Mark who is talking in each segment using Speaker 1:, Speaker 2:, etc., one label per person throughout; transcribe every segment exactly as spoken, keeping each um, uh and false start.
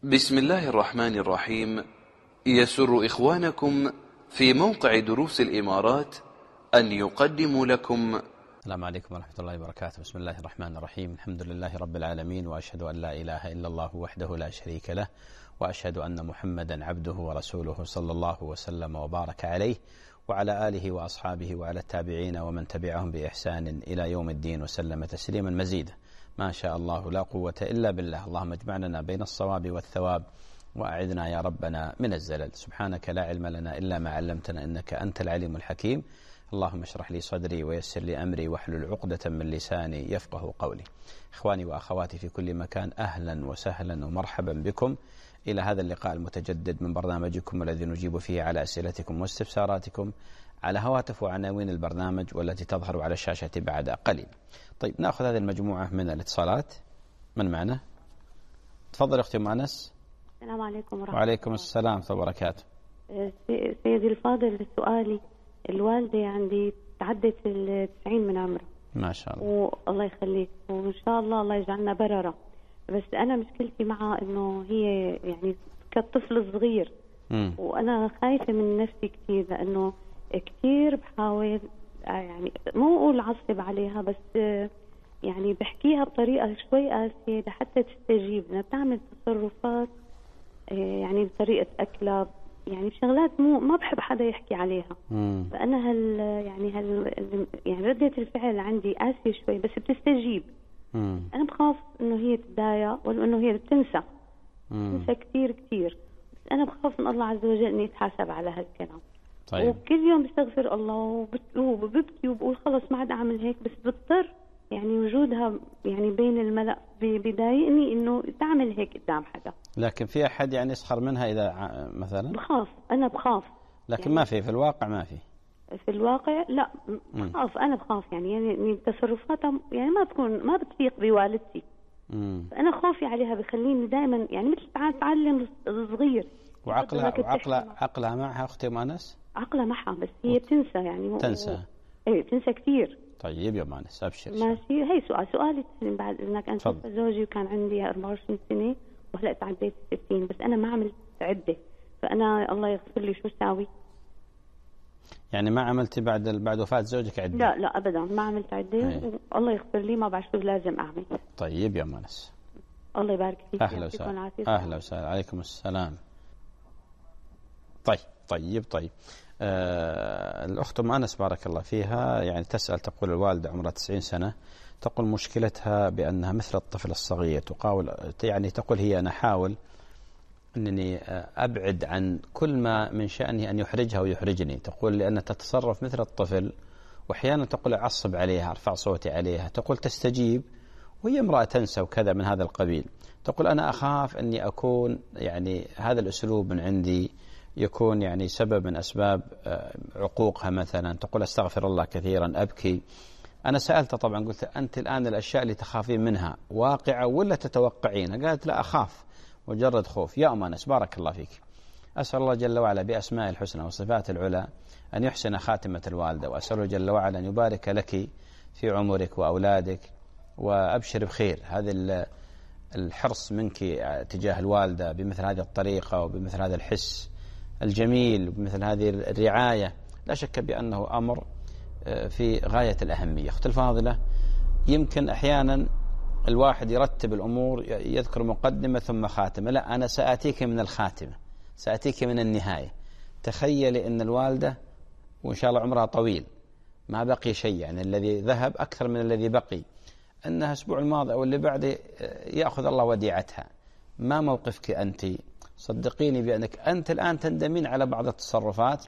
Speaker 1: بسم الله الرحمن الرحيم. يسر إخوانكم في موقع دروس الإمارات أن يقدموا لكم.
Speaker 2: السلام عليكم ورحمة الله وبركاته. بسم الله الرحمن الرحيم. الحمد لله رب العالمين، وأشهد أن لا إله إلا الله وحده لا شريك له، وأشهد أن محمدا عبده ورسوله صلى الله وسلم وبارك عليه وعلى آله وأصحابه وعلى التابعين ومن تبعهم بإحسان إلى يوم الدين وسلم تسليما مزيدا. ما شاء الله لا قوة إلا بالله. اللهم اجمعنا بين الصواب والثواب، وأعذنا يا ربنا من الزلل. سبحانك لا علم لنا إلا ما علمتنا إنك أنت العليم الحكيم. اللهم اشرح لي صدري ويسر لي أمري واحلل عقدة من لساني يفقه قولي. إخواني وأخواتي في كل مكان، أهلا وسهلا ومرحبا بكم إلى هذا اللقاء المتجدد من برنامجكم الذي نجيب فيه على أسئلتكم واستفساراتكم على هواتف وعناوين البرنامج والتي تظهر على الشاشة بعد قليل. طيب، نأخذ هذه المجموعة من الاتصالات. من معنا؟ تفضل أختي أم أنس.
Speaker 3: السلام عليكم ورحمة الله.
Speaker 2: وعليكم السلام ورحمة الله وبركاته.
Speaker 3: سيدي الفاضل، سؤالي، الوالدة عندي تعدت التسعين من عمرها
Speaker 2: ما شاء الله،
Speaker 3: والله يخليك، وإن شاء الله الله يجعلنا بررة. بس أنا مشكلتي معها إنه هي يعني كطفل صغير، م. وأنا خايفة من نفسي كثير، لأنه كثير بحاول يعني مو أقول عصب عليها، بس يعني بحكيها بطريقة شوي قاسية لحتى تستجيب. أنا بتعمل تصرفات يعني بطريقة أكلها، يعني بشغلات مو ما بحب حدا يحكي عليها. مم. فأنا هال يعني هال يعني ردة الفعل عندي قاسية شوي، بس بتستجيب. مم. أنا بخاف إنه هي تتضايق، ولا إنه هي بتنسى بتنسى كثير كثير. بس أنا بخاف من الله عز وجل إني أتحاسب على هالكلام. طيب. وكل يوم بستغفر الله وببكي وبقول خلص ما عاد أعمل هيك، بس بضطر يعني وجودها يعني بين الملأ بيضايقني إنه تعمل هيك قدام حدا.
Speaker 2: لكن في أحد يعني يسخر منها إذا مثلا؟
Speaker 3: بخاف، أنا بخاف.
Speaker 2: لكن
Speaker 3: يعني
Speaker 2: ما في في الواقع ما في
Speaker 3: في الواقع لا بخاف. أنا بخاف يعني يعني تصرفاتها يعني ما بتكون ما بتفيق بوالدتي. مم. أنا خوفي عليها بخليني دائما يعني مثل تعلم الصغير.
Speaker 2: وعقلها وعقلها عقلها معها أختي أم أنس؟
Speaker 3: عقلها معها، بس هي بتنسى يعني
Speaker 2: تنسى.
Speaker 3: و... ايه بتنسى كثير.
Speaker 2: طيب يا أم أنس أبشر.
Speaker 3: ماشي. هي سؤال سؤالي الثاني، بعد إنك أنا توفى زوجي وكان عندي أربعة وعشرين سنة وهلأ تعديت ستين، بس أنا ما عملت عدة، فأنا الله يغفر لي شو ساوي؟
Speaker 2: يعني ما عملتي بعد بعد وفاة زوجك عدة؟
Speaker 3: لا لا أبدا ما عملت عدة، والله يغفر لي ما بعرف شو لازم أعمل.
Speaker 2: طيب يا أم أنس،
Speaker 3: الله يبارك فيك.
Speaker 2: أهلا وسهلا. أهلا وسهلا. عليكم السلام. طيب طيب طيب آه الأخت أم أنس بارك الله فيها يعني تسأل، تقول الوالدة عمرها تسعين سنة، تقول مشكلتها بأنها مثل الطفل الصغير، تقاول يعني تقول هي أنا أحاول أنني أبعد عن كل ما من شأنه أن يحرجها ويحرجني. تقول لأنها تتصرف مثل الطفل، وأحيانا تقول أعصب عليها، أرفع صوتي عليها، تقول تستجيب وهي امرأة تنسى وكذا من هذا القبيل. تقول أنا أخاف أني أكون يعني هذا الأسلوب من عندي يكون يعني سبب من أسباب عقوقها مثلا. تقول أستغفر الله كثيرا، أبكي. أنا سألت طبعا، قلت أنت الآن الأشياء اللي تخافين منها واقعة ولا تتوقعين؟ قالت لا أخاف، مجرد خوف. يا أم أنس بارك الله فيك، أسأل الله جل وعلا بأسماء الحسنى وصفات العلى أن يحسن خاتمة الوالدة، وأسأله جل وعلا أن يبارك لك في عمرك وأولادك، وأبشر بخير. هذا الحرص منك تجاه الوالدة بمثل هذه الطريقة وبمثل هذا الحس الجميل وبمثل هذه الرعاية لا شك بأنه أمر في غاية الأهمية. أخت الفاضلة، يمكن أحيانا الواحد يرتب الأمور، يذكر مقدمة ثم خاتمة. لا، أنا سأتيك من الخاتمة، سأتيك من النهاية. تخيلي أن الوالدة وإن شاء الله عمرها طويل ما بقي شيء، يعني الذي ذهب أكثر من الذي بقي، أنها أسبوع الماضي أو اللي بعده يأخذ الله وديعتها. ما موقفك أنت؟ صدقيني بأنك أنت الآن تندمين على بعض التصرفات،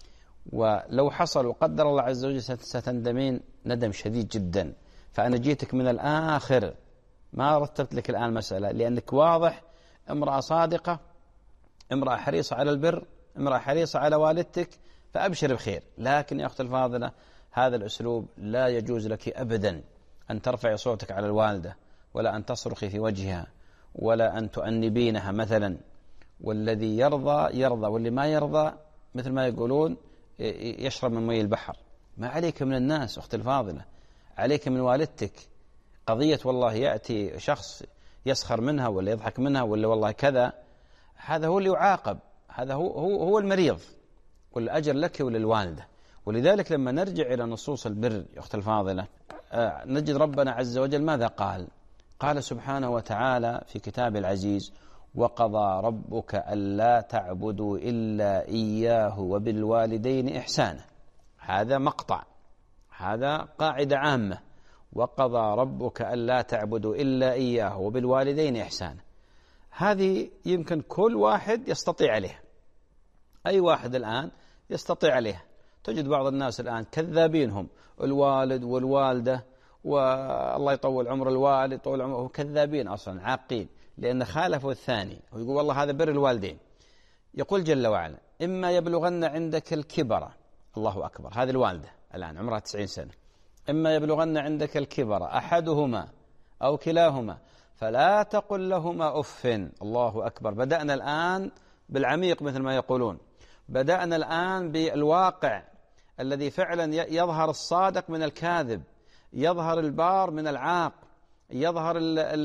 Speaker 2: ولو حصل وقدر الله عز وجل ستندمين ندم شديد جدا. فأنا جيتك من الآخر، ما رتبت لك الآن مسألة، لأنك واضح امرأة صادقة، امرأة حريصة على البر، امرأة حريصة على والدتك، فأبشر بخير. لكن يا أخت الفاضلة، هذا الأسلوب لا يجوز لك أبدا أن ترفعي صوتك على الوالدة، ولا أن تصرخي في وجهها، ولا أن تؤنبينها مثلا. والذي يرضى يرضى، واللي ما يرضى مثل ما يقولون يشرب من مي البحر. ما عليك من الناس أخت الفاضلة، عليك من والدتك. قضية والله يأتي شخص يسخر منها ولا يضحك منها ولا والله كذا، هذا هو اللي يعاقب، هذا هو هو هو المريض، والأجر لك وللوالدة. ولذلك لما نرجع إلى نصوص البر يا أخت الفاضلة نجد ربنا عز وجل ماذا قال؟ قال سبحانه وتعالى في كتاب العزيز: وقضى ربك ألا تعبدوا إلا إياه وبالوالدين إحسانا. هذا مقطع، هذا قاعدة عامة: وقضى ربك ألا تعبدوا إلا إياه وبالوالدين إحسانا. هذه يمكن كل واحد يستطيع عليها، أي واحد الآن يستطيع عليها. تجد بعض الناس الآن كذابين، هم الوالد والوالدة، والله يطول عمر الوالد يطول عمره، كذابين أصلا، عاقين، لأن خالفوا الثاني. ويقول والله هذا بر الوالدين. يقول جل وعلا: إما يبلغن عندك الكبر، الله أكبر، هذه الوالدة الآن عمرها تسعين سنة، إما يبلغن عندك الكبر أحدهما أو كلاهما فلا تقل لهما أف. الله أكبر. بدأنا الآن بالعميق مثل ما يقولون، بدأنا الآن بالواقع الذي فعلا يظهر الصادق من الكاذب، يظهر البار من العاق، يظهر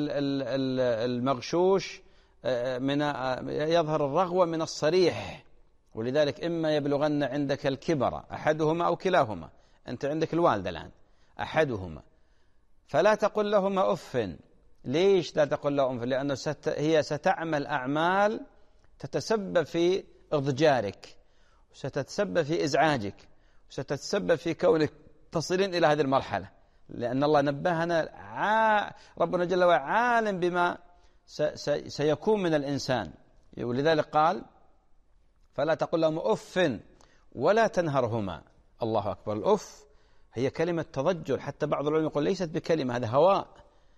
Speaker 2: المغشوش من يظهر الرغوة من الصريح. ولذلك إما يبلغن عندك الكبر أحدهما أو كلاهما، أنت عندك الوالدة الآن أحدهما، فلا تقل لهما أف. ليش لا تقل لهم أف؟ لأنه ست هي ستعمل أعمال تتسبب في إضجارك، وستتسبب في إزعاجك، وستتسبب في كونك تصلين إلى هذه المرحلة، لأن الله نبهنا، ع... ربنا جل وعلا عالم بما س... س... سيكون من الإنسان. ولذلك قال: فلا تقل لهم أف ولا تنهرهما. الله أكبر. الأف هي كلمة تضجر، حتى بعض العلماء يقول ليست بكلمة، هذا هواء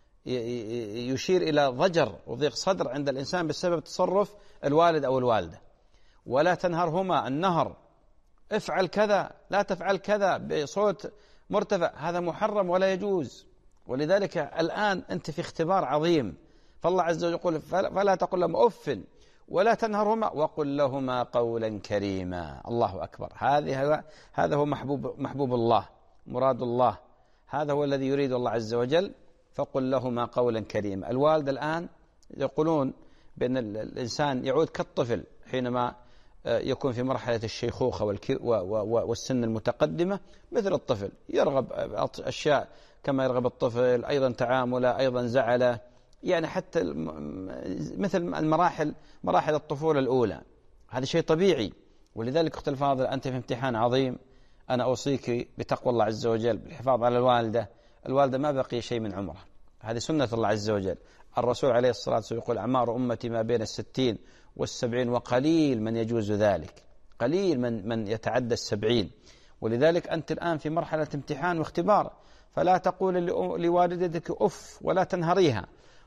Speaker 2: يشير إلى ضجر وضيق صدر عند الإنسان بسبب تصرف الوالد أو الوالدة. ولا تنهرهما، النهر افعل كذا لا تفعل كذا بصوت مرتفع، هذا محرم ولا يجوز. ولذلك الآن أنت في اختبار عظيم، فالله عز وجل يقول: فلا تقل لهم أف ولا تنهرهما وقل لهما قولا كريما. الله أكبر. هذه هذا هو محبوب محبوب الله، مراد الله، هذا هو الذي يريد الله عز وجل. فقل لهما قولا كريما. الوالد الآن يقولون بأن الإنسان يعود كالطفل حينما يكون في مرحلة الشيخوخة والسن المتقدمة، مثل الطفل يرغب أشياء كما يرغب الطفل، أيضا تعامله، أيضا زعله، يعني حتى مثل المراحل مراحل الطفولة الأولى، هذا شيء طبيعي. ولذلك أخت الفاضل أنت في امتحان عظيم، أنا أوصيك بتقوى الله عز وجل، بالحفاظ على الوالدة. الوالدة ما بقي شيء من عمرها، هذه سنة الله عز وجل. الرسول عليه الصلاة والسلام يقول: أعمار أمتي ما بين الستين والسبعين وقليل من يجوز ذلك، قليل من من يتعدى السبعين. ولذلك أنت الآن في مرحلة امتحان واختبار، فلا تقول لوالدتك أف ولا تنهريها.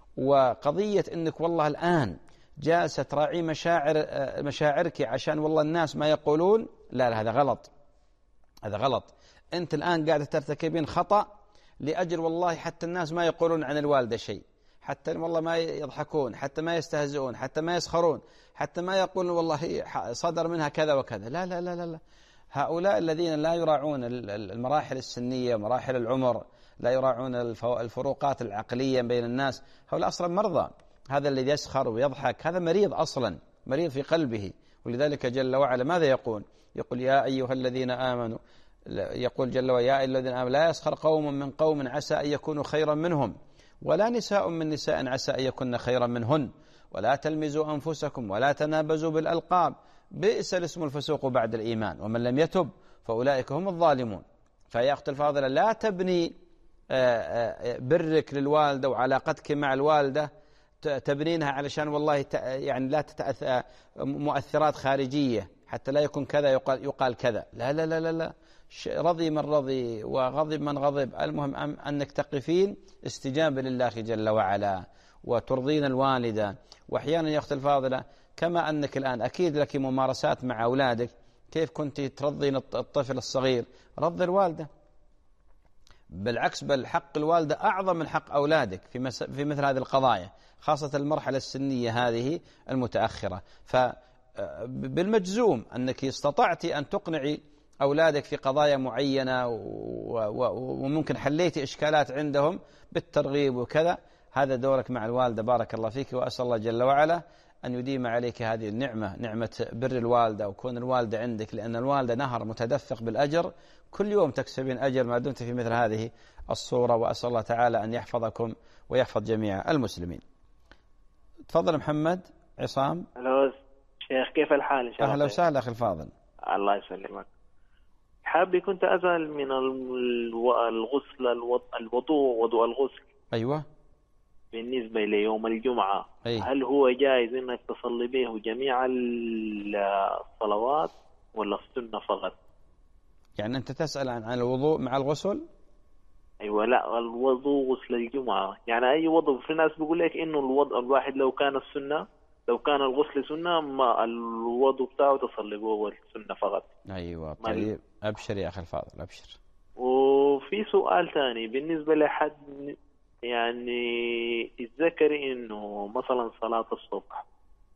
Speaker 2: وقضية أنك والله الآن جالسة تراعي مشاعر مشاعرك عشان والله الناس ما يقولون، لا لا، هذا غلط، هذا غلط. أنت الآن قاعدة ترتكبين خطأ لأجل والله حتى الناس ما يقولون عن الوالدة شيء، حتى والله ما يضحكون، حتى ما يستهزئون، حتى ما يسخرون، حتى ما يقولون والله صدر منها كذا وكذا. لا لا لا لا، هؤلاء الذين لا يراعون المراحل السنية، مراحل العمر، لا يراعون الفروقات العقلية بين الناس، هؤلاء أصلا مرضى. هذا الذي يسخر ويضحك هذا مريض أصلا، مريض في قلبه. ولذلك جل وعلا ماذا يقول؟ يقول: يا أيها الذين آمنوا، يقول جل وعلا: يا أيها الذين آمنوا لا يسخر قوم من قوم عسى أن يكونوا خيرا منهم، ولا نساء من نساء عسى أن يكون خيرا منهن، ولا تلمزوا أنفسكم ولا تنابزوا بالألقاب، بئس الاسم الفسوق بعد الإيمان، ومن لم يتب فأولئك هم الظالمون. فيا أخت الفاضلة لا تبني برك للوالدة وعلاقتك مع الوالدة تبنينها علشان والله يعني لا تتأثر مؤثرات خارجية حتى لا يكون كذا يقال, يقال كذا. لا لا لا لا, لا. رضي من رضي وغضب من غضب، المهم أنك تقفين استجابة لله جل وعلا وترضين الوالدة. وأحيانا يا أخت الفاضلة كما أنك الآن أكيد لك ممارسات مع أولادك، كيف كنت ترضين الطفل الصغير؟ رض الوالدة، بالعكس بل حق الوالدة أعظم من حق أولادك في, في مثل هذه القضايا، خاصة المرحلة السنية هذه المتأخرة. فبالمجزوم أنك استطعت أن تقنعي أولادك في قضايا معينة وممكن حليتي إشكالات عندهم بالترغيب وكذا، هذا دورك مع الوالدة. بارك الله فيك، وأسأل الله جل وعلا أن يديم عليك هذه النعمة، نعمة بر الوالدة وكون الوالدة عندك، لأن الوالدة نهر متدفق بالأجر، كل يوم تكسبين أجر ما دمت في مثل هذه الصورة. وأسأل الله تعالى أن يحفظكم ويحفظ جميع المسلمين. تفضل محمد عصام.
Speaker 4: أهلا شيخ، كيف الحال؟ إن شاء الله
Speaker 2: أهلا وسهلا أخي الفاضل.
Speaker 4: الله يسلمك. حابب كنت أسأل من الغسل، الوضوء، وضوء الغسل.
Speaker 2: أيوة.
Speaker 4: بالنسبة ليوم الجمعة،
Speaker 2: أي.
Speaker 4: هل هو جائز إنك تصلي به جميع الصلوات ولا السنة فقط؟
Speaker 2: يعني أنت تسأل عن الوضوء مع الغسل؟
Speaker 4: أيوة. لا، الوضوء غسل الجمعة، يعني أي وضوء. في ناس بيقول لك إنه الوضوء الواحد لو كان السنة، لو كان الغسل سنة، ما الوضوء بتاعه تصلي به السنة فقط.
Speaker 2: أيوة. طيب أبشر يا أخي الفاضل، أبشر.
Speaker 4: وفي سؤال ثاني بالنسبة لحد يعني يتذكر إنه مثلا صلاة الصبح،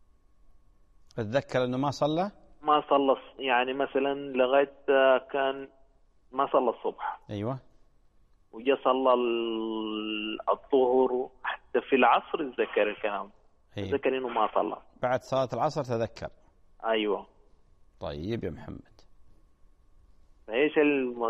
Speaker 2: أتذكر إنه ما صلى
Speaker 4: ما صلى يعني مثلا لغاية كان ما صلى الصبح.
Speaker 2: أيوة.
Speaker 4: وجاء صلى الظهر، حتى في العصر يتذكر الكلام.
Speaker 2: أيوة.
Speaker 4: يتذكر إنه ما صلى
Speaker 2: بعد صلاة العصر تذكر.
Speaker 4: أيوة.
Speaker 2: طيب يا محمد،
Speaker 4: ايش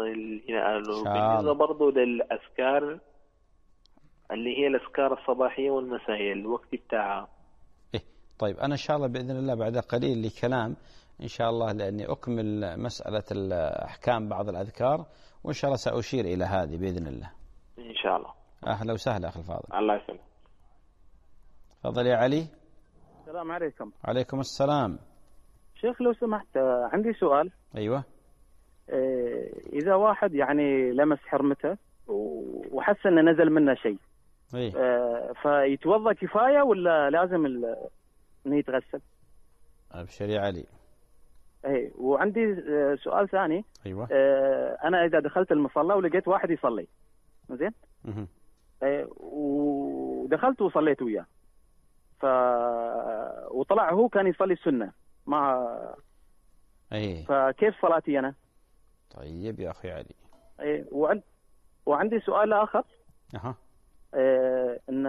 Speaker 4: بالنسبة برضو للأذكار اللي هي الأذكار الصباحية والمسائية، الوقت بتاعها؟
Speaker 2: إيه طيب، أنا إن شاء الله بإذن الله بعد قليل لي كلام إن شاء الله، لأني أكمل مسألة الأحكام بعض الأذكار، وإن شاء الله سأشير إلى هذه بإذن الله.
Speaker 4: إن شاء الله.
Speaker 2: أهلا وسهلا أخي الفاضل.
Speaker 4: الله يسلمك.
Speaker 2: تفضل يا علي.
Speaker 5: السلام عليكم.
Speaker 2: عليكم السلام.
Speaker 5: شيخ لو سمحت عندي سؤال.
Speaker 2: أيوة.
Speaker 5: إذا واحد يعني لمس حرمته وحس أنه نزل منه شيء،
Speaker 2: أيه.
Speaker 5: فيتوضأ كفاية ولا لازم أنه يتغسل؟
Speaker 2: أبشر يا علي.
Speaker 5: ايه. وعندي سؤال ثاني.
Speaker 2: أيوة.
Speaker 5: أنا إذا دخلت المصلى ولقيت واحد يصلي، زين، ايه، ودخلت وصليت وياه، ف وطلع هو كان يصلي السنة مع
Speaker 2: أيه.
Speaker 5: فكيف صلاتي أنا؟
Speaker 2: طيب يا أخي علي.
Speaker 5: ايه. وعند... وعندي سؤال آخر.
Speaker 2: أها.
Speaker 5: إيه إن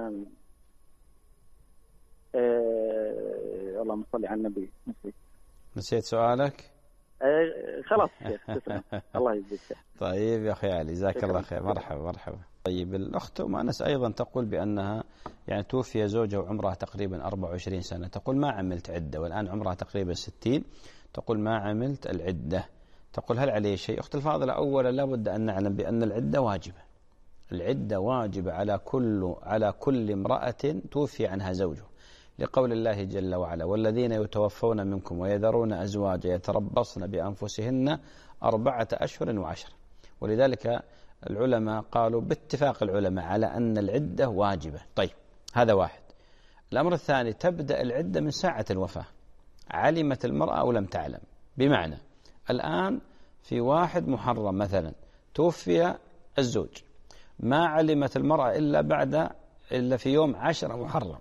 Speaker 5: إيه... اللهم صل على النبي.
Speaker 2: نسيت سؤالك؟
Speaker 5: إيه خلاص تسلم. الله يجزيك.
Speaker 2: طيب يا أخي علي، جزاك الله خير. مرحبا مرحبا. طيب الأخت أم أنس أيضا تقول بأنها يعني توفي زوجها وعمرها تقريبا أربعة وعشرين سنة، تقول ما عملت عدة، والآن عمرها تقريبا ستين، تقول ما عملت العدة، تقول هل عليه شيء؟ أخت الفاضلة، أولا لابد أن نعلم بأن العدة واجبة، العدة واجبة على كل على كل امرأة توفي عنها زوجه، لقول الله جل وعلا والذين يتوفون منكم ويذرون أزواجا يتربصن بأنفسهن أربعة أشهر وعشرة. ولذلك العلماء قالوا باتفاق العلماء على أن العدة واجبة. طيب هذا واحد. الأمر الثاني، تبدأ العدة من ساعة الوفاة، علمت المرأة أو لم تعلم. بمعنى الآن في واحد محرم مثلا توفي الزوج، ما علمت المرأة إلا بعد إلا في يوم عشرة محرم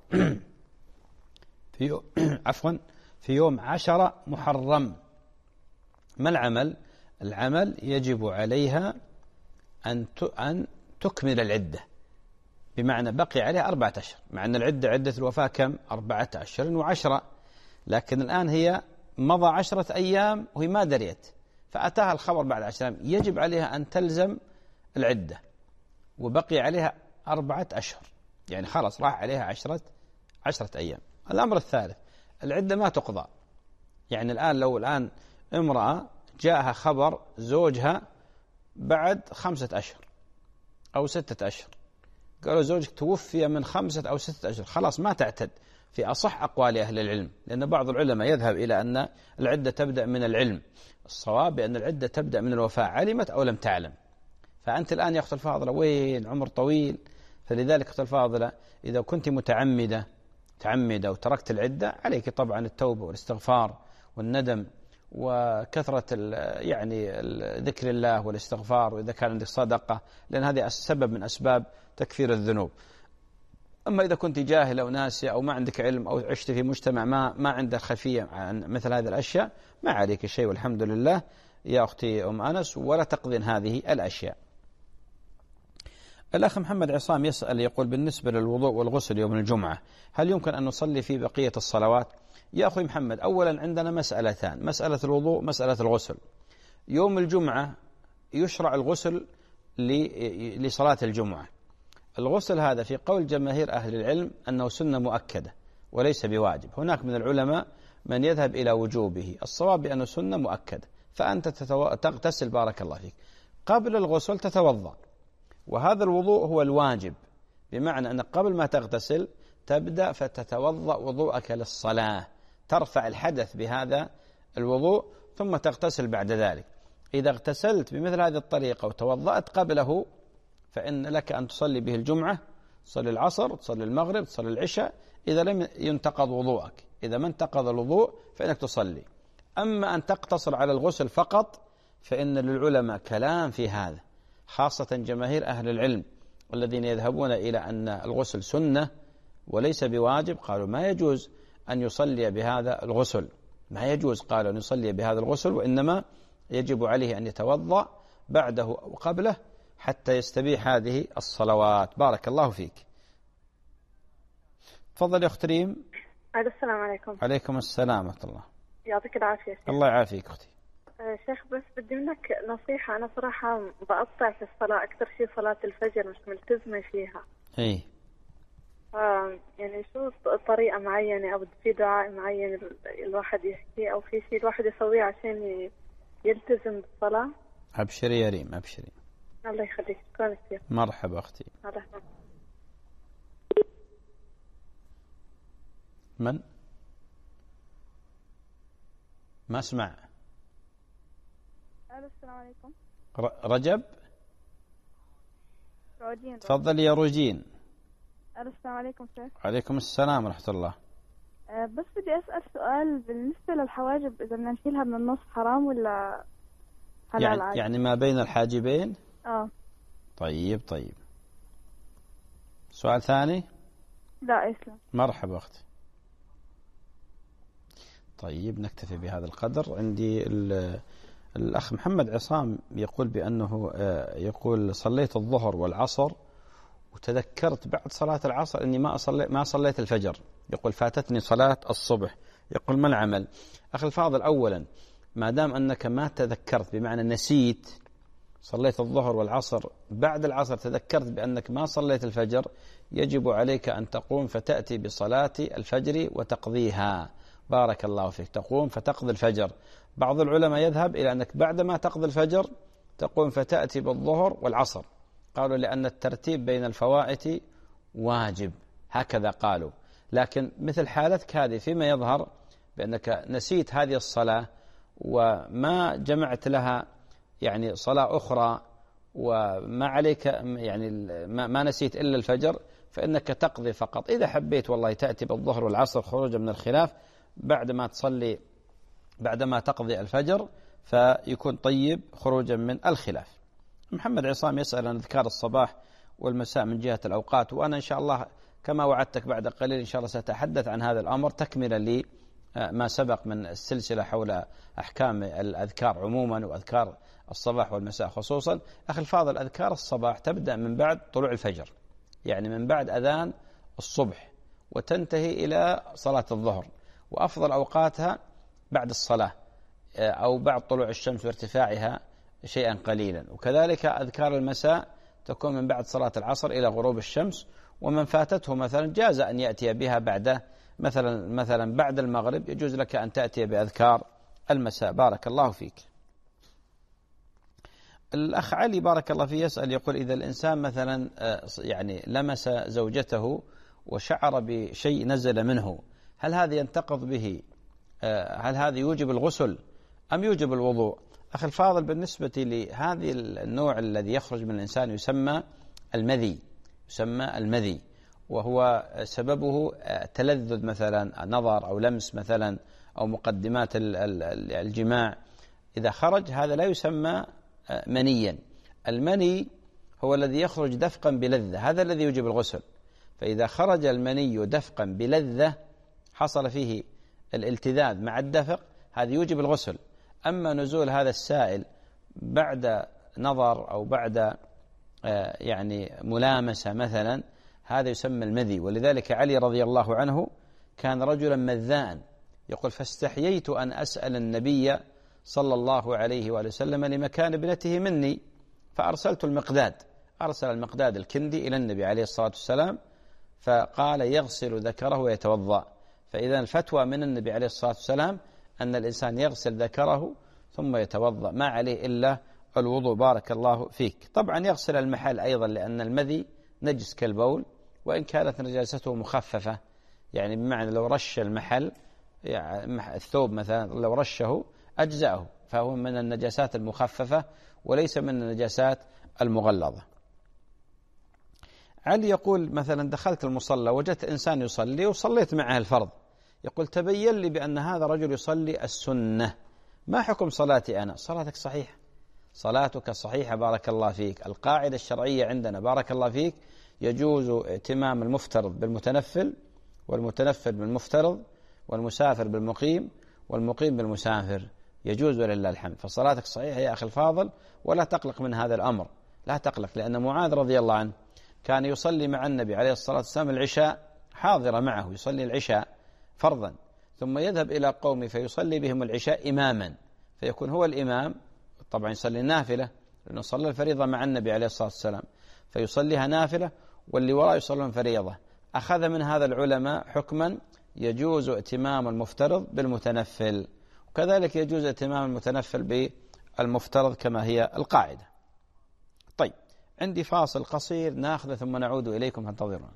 Speaker 2: في يوم عفوا في يوم عشرة محرم. ما العمل؟ العمل يجب عليها أن أن تكمل العدة، بمعنى بقي عليها أربعة أشهر، مع أن العدة عدة الوفاة كم؟ أربعة أشهر وعشرة، لكن الآن هي مضى عشرة أيام وهي ما دريت، فأتاها الخبر بعد عشرة أيام، يجب عليها أن تلزم العدة، وبقي عليها أربعة أشهر، يعني خلاص راح عليها عشرة عشرة أيام. الأمر الثالث، العدة ما تقضى، يعني الآن لو الآن امرأة جاءها خبر زوجها بعد خمسة أشهر أو ستة أشهر، قالوا زوجك توفي من خمسة أو ستة أشهر، خلاص ما تعتد في أصح أقوال أهل العلم، لأن بعض العلماء يذهب إلى أن العدة تبدأ من العلم، الصواب بأن العدة تبدأ من الوفاة، علمت أو لم تعلم. فأنت الآن يا أخت الفاضلة وين عمر طويل، فلذلك أخت الفاضلة إذا كنت متعمدة تعمد أو تركت العدة، عليك طبعا التوبة والاستغفار والندم وكثرة يعني ذكر الله والاستغفار، وإذا كان عندك صدقة، لأن هذه السبب من أسباب تكفير الذنوب. أما إذا كنت جاهل أو ناسي أو ما عندك علم أو عشت في مجتمع ما ما عنده خلفية عن مثل هذه الأشياء، ما عليك شيء والحمد لله يا أختي أم أنس، ولا تقضين هذه الأشياء. الأخ محمد عصام يسأل يقول بالنسبة للوضوء والغسل يوم الجمعة هل يمكن أن نصلي في بقية الصلوات؟ يا أخي محمد، أولا عندنا مسألتان، مسألة الوضوء مسألة الغسل. يوم الجمعة يشرع الغسل لصلاة الجمعة. الغسل هذا في قول جماهير أهل العلم أنه سنة مؤكدة وليس بواجب. هناك من العلماء من يذهب إلى وجوبه، الصواب بأنه سنة مؤكدة. فأنت تتو... تغتسل بارك الله فيك قبل الغسل تتوضأ، وهذا الوضوء هو الواجب، بمعنى أن قبل ما تغتسل تبدأ فتتوضأ وضوءك للصلاة، ترفع الحدث بهذا الوضوء ثم تغتسل بعد ذلك. إذا اغتسلت بمثل هذه الطريقة وتوضأت قبله فإن لك أن تصلي به الجمعة، تصلي العصر، تصلي المغرب، تصلي العشاء، إذا لم ينتقض وضوءك. إذا ما انتقض الوضوء فإنك تصلي. أما أن تقتصر على الغسل فقط فإن للعلماء كلام في هذا، خاصة جماهير أهل العلم الذين يذهبون إلى أن الغسل سنة وليس بواجب، قالوا ما يجوز أن يصلي بهذا الغسل، ما يجوز قالوا أن يصلي بهذا الغسل، وإنما يجب عليه أن يتوضأ بعده أو قبله حتى يستبيح هذه الصلوات. بارك الله فيك. تفضل يا أخت ريم.
Speaker 6: السلام عليكم.
Speaker 2: عليكم السلام ورحمة الله.
Speaker 6: يعطيك العافية شيخ.
Speaker 2: الله يعافيك أختي.
Speaker 6: آه شيخ، بس بدي منك نصيحة. أنا صراحة بقطع في الصلاة أكثر شيء صلاة الفجر، مش ملتزمة فيها.
Speaker 2: إيه.
Speaker 6: آه يعني شو طريقة معينة أو في دعاء معين الواحد يحكي أو في شيء الواحد يسويه عشان يلتزم بالصلاة؟
Speaker 2: أبشري يا ريم أبشري.
Speaker 6: الله يخليك، شكرا كثير.
Speaker 2: مرحبا أختي.
Speaker 6: مرحبا.
Speaker 2: من؟ ما اسمع.
Speaker 7: السلام عليكم.
Speaker 2: رجب.
Speaker 7: روجين.
Speaker 2: تفضل يا روجين.
Speaker 7: السلام عليكم شيخ.
Speaker 2: عليكم السلام ورحمة الله.
Speaker 7: أه بس بدي أسأل سؤال بالنسبة للحواجب، إذا بدنا نشيلها من النص حرام ولا حلال
Speaker 2: يعني
Speaker 7: عادي؟
Speaker 2: يعني ما بين الحاجبين.
Speaker 7: اه
Speaker 2: طيب طيب. سؤال ثاني؟
Speaker 7: لا اسلم.
Speaker 2: مرحبا أختي. طيب نكتفي بهذا القدر. عندي الأخ محمد عصام يقول بأنه يقول صليت الظهر والعصر وتذكرت بعد صلاة العصر أني ما أصلي ما صليت الفجر، يقول فاتتني صلاة الصبح، يقول ما العمل؟ أخي الفاضل، أولا ما دام أنك ما تذكرت بمعنى نسيت، صليت الظهر والعصر بعد العصر تذكرت بأنك ما صليت الفجر، يجب عليك أن تقوم فتأتي بصلاة الفجر وتقضيها. بارك الله فيك. تقوم فتقضي الفجر. بعض العلماء يذهب إلى أنك بعدما تقضي الفجر تقوم فتأتي بالظهر والعصر، قالوا لأن الترتيب بين الفوائت واجب، هكذا قالوا. لكن مثل حالتك هذه فيما يظهر بأنك نسيت هذه الصلاة وما جمعت لها يعني صلاة أخرى وما عليك يعني ما نسيت إلا الفجر، فإنك تقضي فقط. إذا حبيت والله تأتي بالظهر والعصر خروجا من الخلاف بعدما تصلي بعدما تقضي الفجر فيكون طيب خروجا من الخلاف. محمد عصام يسأل عن أذكار الصباح والمساء من جهة الأوقات، وأنا إن شاء الله كما وعدتك بعد قليل إن شاء الله سأتحدث عن هذا الأمر تكملا لي ما سبق من السلسلة حول أحكام الأذكار عموما وأذكار الصباح والمساء خصوصا. أخي الفاضل، أذكار الصباح تبدأ من بعد طلوع الفجر، يعني من بعد أذان الصبح وتنتهي إلى صلاة الظهر، وأفضل أوقاتها بعد الصلاة أو بعد طلوع الشمس وارتفاعها شيئا قليلا. وكذلك أذكار المساء تكون من بعد صلاة العصر إلى غروب الشمس، ومن فاتته مثلا جاز أن يأتي بها بعد مثلا مثلا بعد المغرب، يجوز لك أن تأتي بأذكار المساء. بارك الله فيك. الأخ علي بارك الله فيه يسأل يقول إذا الإنسان مثلا يعني لمس زوجته وشعر بشيء نزل منه، هل هذا ينتقض به؟ هل هذا يوجب الغسل أم يوجب الوضوء؟ أخي الفاضل، بالنسبة لهذه النوع الذي يخرج من الإنسان يسمى المذي، يسمى المذي، وهو سببه تلذذ مثلا نظر أو لمس مثلا أو مقدمات الجماع. إذا خرج هذا لا يسمى منيا. المني هو الذي يخرج دفقا بلذة، هذا الذي يوجب الغسل. فإذا خرج المني دفقا بلذة حصل فيه الالتذاذ مع الدفق، هذا يوجب الغسل. أما نزول هذا السائل بعد نظر أو بعد يعني ملامسة مثلا، هذا يسمى المذي. ولذلك علي رضي الله عنه كان رجلا مذاء، يقول فاستحييت أن أسأل النبي صلى الله عليه وآله وسلم لمكان ابنته مني، فأرسلت المقداد، أرسل المقداد الكندي إلى النبي عليه الصلاة والسلام، فقال يغسل ذكره ويتوضأ. فإذا الفتوى من النبي عليه الصلاة والسلام أن الإنسان يغسل ذكره ثم يتوضأ، ما عليه إلا الوضوء. بارك الله فيك. طبعا يغسل المحل أيضا، لأن المذي نجس كالبول، وإن كانت نجاسته مخففة، يعني بمعنى لو رش المحل، يعني الثوب مثلا لو رشه أجزأه، فهو من النجاسات المخففة وليس من النجاسات المغلظة. علي يقول مثلا دخلت المصلى وجدت إنسان يصلي وصليت معه الفرض، يقول تبين لي بأن هذا رجل يصلي السنة، ما حكم صلاتي أنا؟ صلاتك صحيحة، صلاتك صحيحة بارك الله فيك. القاعدة الشرعية عندنا بارك الله فيك يجوز ائتمام المفترض بالمتنفل، والمتنفل بالمفترض، والمسافر بالمقيم، والمقيم بالمسافر، يجوز ولله الحمد. فصلاتك صحيحة يا أخي الفاضل، ولا تقلق من هذا الأمر، لا تقلق، لأن معاذ رضي الله عنه كان يصلي مع النبي عليه الصلاة والسلام العشاء، حاضرة معه يصلي العشاء فرضا، ثم يذهب إلى قومه فيصلي بهم العشاء إماما، فيكون هو الإمام، طبعا يصلي النافلة لأنه صلى الفريضة مع النبي عليه الصلاة والسلام، فيصليها نافلة واللي وراء يصلون فريضة. أخذ من هذا العلماء حكما يجوز ائتمام المفترض بالمتنفل، وكذلك يجوز ائتمام المتنفل بالمفترض كما هي القاعدة. طيب عندي فاصل قصير ناخذه ثم نعود إليكم، فانتظرونا.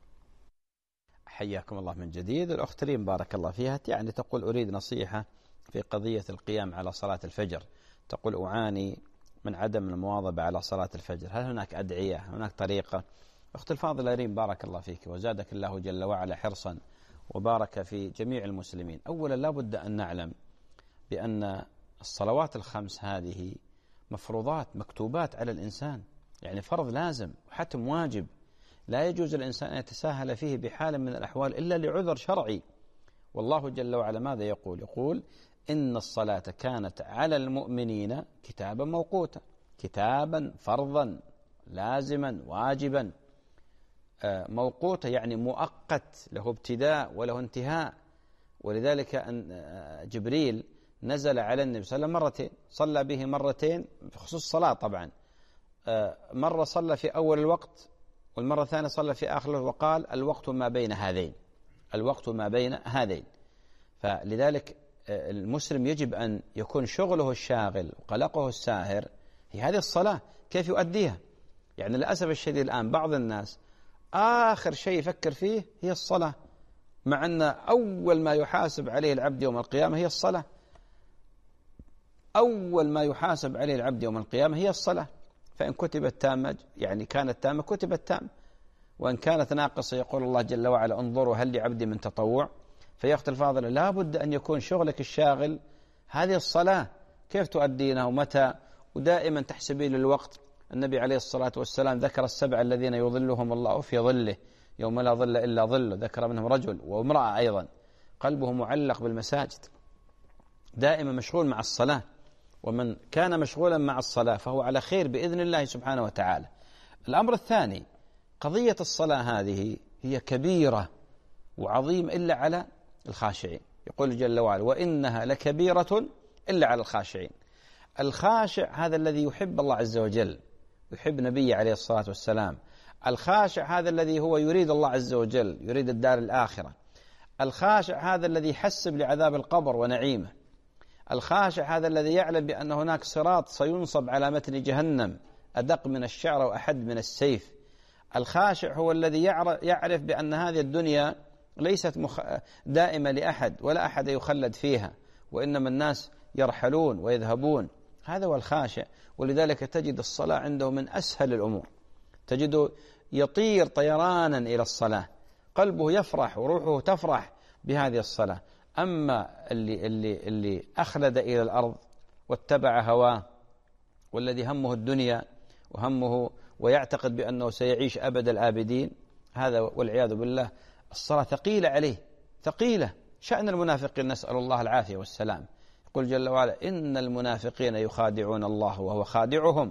Speaker 2: حياكم الله من جديد. الأخت ريم بارك الله فيها يعني تقول أريد نصيحة في قضية القيام على صلاة الفجر، تقول أعاني من عدم المواظبة على صلاة الفجر، هل هناك أدعية، هناك طريقة؟ أخت الفاضلة ريم بارك الله فيك وزادك الله جل وعلا حرصا وبارك في جميع المسلمين. أولا لا بد أن نعلم بأن الصلوات الخمس هذه مفروضات مكتوبات على الإنسان، يعني فرض لازم وحتم واجب، لا يجوز الإنسان أن يتساهل فيه بحال من الأحوال إلا لعذر شرعي. والله جل وعلا ماذا يقول؟ يقول إن الصلاة كانت على المؤمنين كتابا موقوتا، كتابا فرضا لازما واجبا، موقوتا يعني مؤقت، له ابتداء وله انتهاء. ولذلك أن جبريل نزل على النبي صلى الله عليه وسلم مرتين، صلى به مرتين بخصوص الصلاة طبعا، مرة صلى في أول الوقت والمرة الثانية صلى في آخر الوقت، وقال الوقت ما بين هذين، الوقت ما بين هذين. فلذلك المسلم يجب أن يكون شغله الشاغل وقلقه الساهر هي هذه الصلاة، كيف يؤديها. يعني للأسف الشديد الآن بعض الناس آخر شيء يفكر فيه هي الصلاة، مع أن أول ما يحاسب عليه العبد يوم القيامة هي الصلاة، أول ما يحاسب عليه العبد يوم القيامة هي الصلاة. فإن كتبت تامة يعني كانت تامة كتبت تامة، وإن كانت ناقصة يقول الله جل وعلا انظروا هل لعبدي من تطوع. فيا أختي الفاضلة لا بد أن يكون شغلك الشاغل هذه الصلاة، كيف تؤدينها ومتى، ودائما تحسبين للوقت. النبي عليه الصلاة والسلام ذكر السبع الذين يظلهم الله في ظله يوم لا ظل إلا ظله، ذكر منهم رجل وامرأة أيضا قلبه معلق بالمساجد، دائما مشغول مع الصلاة. ومن كان مشغولا مع الصلاة فهو على خير بإذن الله سبحانه وتعالى. الأمر الثاني قضية الصلاة هذه هي كبيرة وعظيم إلا على الخاشعين، يقول جل وعلا وإنها لكبيرة إلا على الخاشعين. الخاشع هذا الذي يحب الله عز وجل يحب نبيه عليه الصلاة والسلام، الخاشع هذا الذي هو يريد الله عز وجل، يريد الدار الآخرة، الخاشع هذا الذي يحسب لعذاب القبر ونعيمه، الخاشع هذا الذي يعلم بأن هناك صراط سينصب على متن جهنم أدق من الشعر وأحد من السيف. الخاشع هو الذي يعرف بأن هذه الدنيا ليست دائمة لأحد ولا أحد يخلد فيها، وإنما الناس يرحلون ويذهبون، هذا هو الخاشع. ولذلك تجد الصلاة عنده من أسهل الأمور، تجده يطير طيرانا إلى الصلاة، قلبه يفرح وروحه تفرح بهذه الصلاة. أما اللي, اللي, اللي أخلد إلى الأرض واتبع هواه، والذي همه الدنيا وهمه ويعتقد بأنه سيعيش أبد الآبدين، هذا والعياذ بالله الصلاة ثقيلة عليه، ثقيلة. شأن المنافقين نسأل الله العافية والسلام، يقول جل وعلا إن المنافقين يخادعون الله وهو خادعهم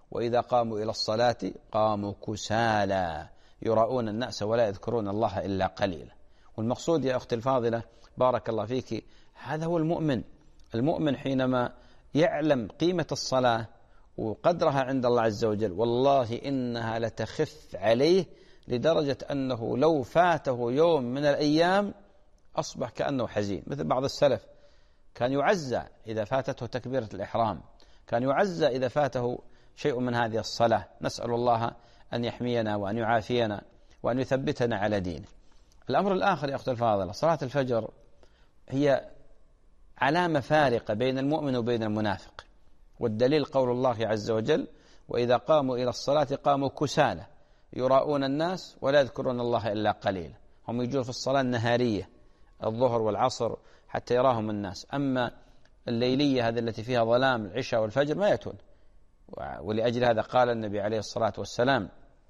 Speaker 2: وإذا قاموا إلى الصلاة قاموا كسالى يراؤون الناس ولا يذكرون الله إلا قليلا. والمقصود يا أختي الفاضلة بارك الله فيك، هذا هو المؤمن. المؤمن حينما يعلم قيمة الصلاة وقدرها عند الله عز وجل، والله إنها لتخف عليه لدرجة أنه لو فاته يوم من الأيام أصبح كأنه حزين. مثل بعض السلف كان يعزى إذا فاتته تكبيرة الإحرام، كان يعزى إذا فاته شيء من هذه الصلاة. نسأل الله أن يحمينا وأن يعافينا وأن يثبتنا على دينه. الأمر الآخر يا أختي الفاضلة، صلاة الفجر هي علامة فارقة بين المؤمن وبين المنافق، والدليل قول الله عز وجل: وإذا قاموا إلى الصلاة قاموا كسالى يراؤون الناس ولا يذكرون الله إلا قليلا. هم يجون في الصلاة النهارية الظهر والعصر حتى يراهم الناس، أما الليلية هذه التي فيها ظلام العشاء والفجر ما يأتون. ولأجل هذا قال النبي عليه الصلاة والسلام: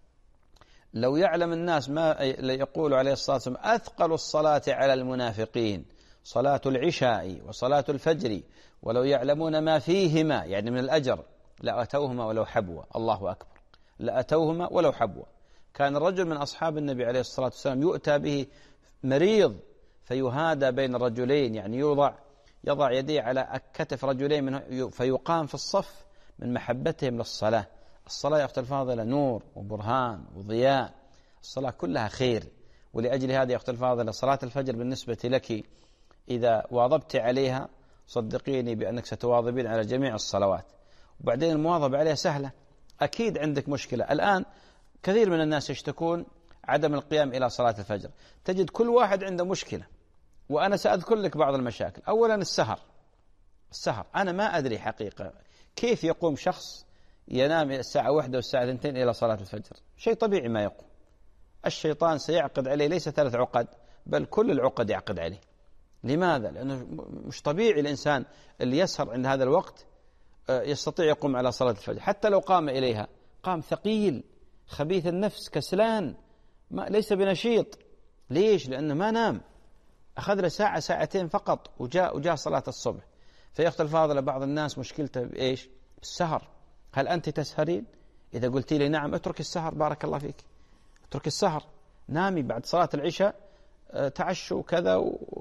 Speaker 2: لو يعلم الناس ما يقول عليه الصلاة والسلام أثقل الصلاة على المنافقين صلاة العشاء وصلاة الفجر ولو يعلمون ما فيهما، يعني من الأجر، لأتوهما ولو حبوا. الله أكبر، لأتوهما ولو حبوا. كان الرجل من أصحاب النبي عليه الصلاة والسلام يؤتى به مريض فيهادى بين الرجلين، يعني يوضع يضع يديه على كتف رجلين منه فيقام في الصف من محبتهم للصلاة. الصلاة يا أختي الفاضلة نور وبرهان وضياء، الصلاة كلها خير. ولأجل هذا يا أختي الفاضلة صلاة الفجر بالنسبة لك إذا واظبت عليها صدقيني بأنك ستواظبين على جميع الصلوات. وبعدين المواظبة عليها سهلة. أكيد عندك مشكلة الآن، كثير من الناس يشتكون عدم القيام إلى صلاة الفجر، تجد كل واحد عنده مشكلة، وأنا سأذكر لك بعض المشاكل. أولا السهر. السهر أنا ما أدري حقيقة كيف يقوم شخص ينام الساعة واحدة والساعة اثنتين إلى صلاة الفجر. شيء طبيعي ما يقوم. الشيطان سيعقد عليه ليس ثلاث عقد بل كل العقد يعقد عليه. لماذا؟ لأنه مش طبيعي الإنسان اللي يسهر عند هذا الوقت يستطيع يقوم على صلاة الفجر. حتى لو قام إليها قام ثقيل خبيث النفس كسلان، ما ليس بنشيط. ليش؟ لأنه ما نام، أخذ له ساعة ساعتين فقط وجاء وجاء صلاة الصبح. فيا أختي الفاضلة بعض الناس مشكلته بإيش؟ السهر. هل أنت تسهرين؟ إذا قلتي لي نعم اترك السهر، بارك الله فيك، اترك السهر، نامي بعد صلاة العشاء، تعشوا كذا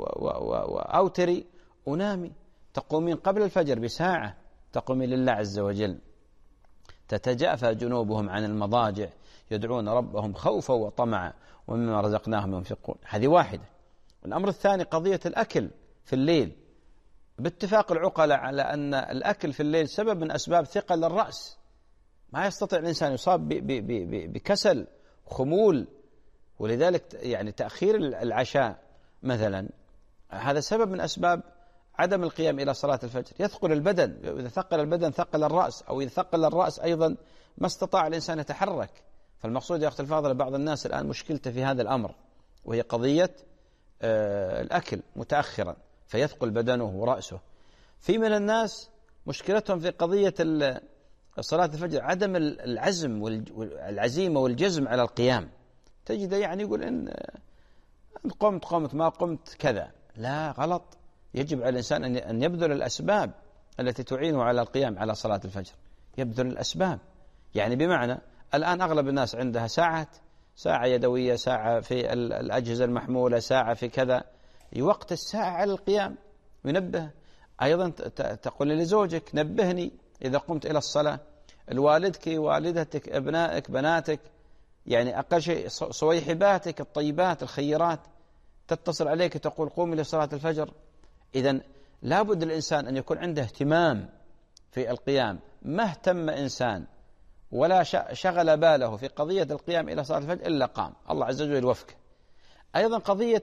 Speaker 2: وأوتري ونامي. تقومين قبل الفجر بساعة تقومين لله عز وجل. تتجافى جنوبهم عن المضاجع يدعون ربهم خوفا وطمعا ومما رزقناهم ينفقون. هذه واحدة. الأمر الثاني قضية الأكل في الليل. باتفاق العقلاء على أن الأكل في الليل سبب من أسباب ثقل الرأس. ما يستطيع الإنسان يصاب بكسل خمول، ولذلك يعني تأخير العشاء مثلا هذا سبب من أسباب عدم القيام إلى صلاة الفجر. يثقل البدن، إذا ثقل البدن ثقل الرأس، أو إذا ثقل الرأس أيضا ما استطاع الإنسان يتحرك. فالمقصود يا أخت الفاضلة بعض الناس الآن مشكلته في هذا الأمر، وهي قضية آه الأكل متأخرا فيثقل بدنه ورأسه. في من الناس مشكلتهم في قضية صلاة الفجر عدم العزم والعزيمة والجزم على القيام. تجد يعني يقول إن قمت قمت ما قمت كذا. لا، غلط. يجب على الإنسان أن يبذل الأسباب التي تعينه على القيام على صلاة الفجر. يبذل الأسباب، يعني بمعنى الآن أغلب الناس عندها ساعات، ساعة يدوية، ساعة في الأجهزة المحمولة، ساعة في كذا، وقت الساعة على القيام ينبه. أيضا تقول لزوجك نبهني إذا قمت إلى الصلاة. الوالدك والدتك أبنائك بناتك، يعني أقل شيء صويحباتك الطيبات الخيرات تتصل عليك تقول قومي لصلاة الفجر. إذن لابد الإنسان أن يكون عنده اهتمام في القيام. ما اهتم إنسان ولا شغل باله في قضية القيام إلى صلاة الفجر إلا قام الله عز وجل وفقه. أيضا قضية